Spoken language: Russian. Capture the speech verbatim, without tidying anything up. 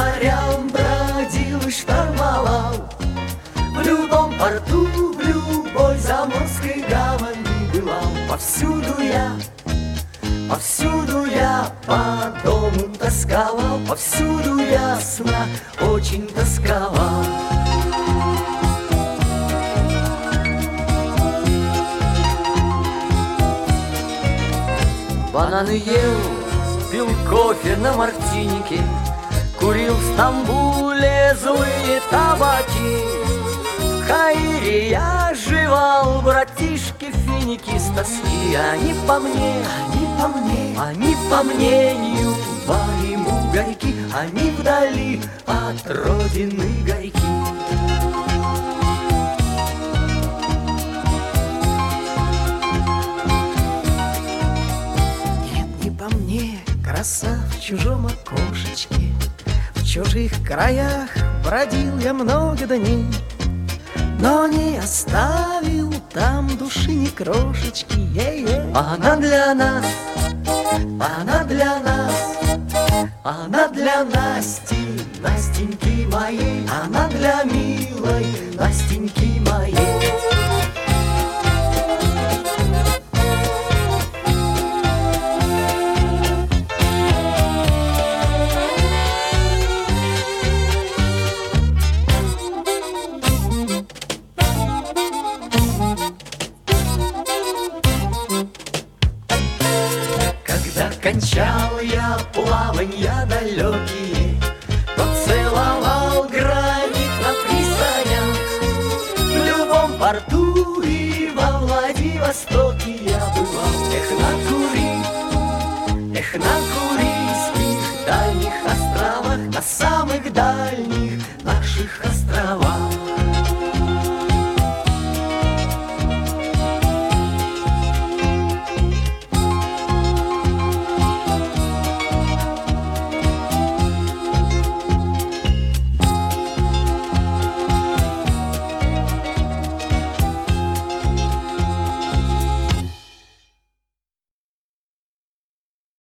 морям бродил и штормовал. В любом порту, в любой заморской гавани бывал. Повсюду я, повсюду я по дому тосковал, повсюду я сна очень тосковал. Бананы ел, пил кофе на мартинике, курил в Стамбуле злые табаки. В Каире я жевал, братишки, финики с тоски. Они по мне, они по мне, они по мнению моему горьки, они вдали от родины горьки. Краса в чужом окошечке, в чужих краях бродил я много дней, но не оставил там души ни крошечки. Е-е. Она для нас, она для нас, она для Насти, Настеньки моей, она для милой Настеньки моей. Кончал я плаванья далекие, то целовал гранит на пристанях. В любом порту и во Владивостоке я бывал. Эх, на Кури, эх, на Курильских дальних островах, на самых дальних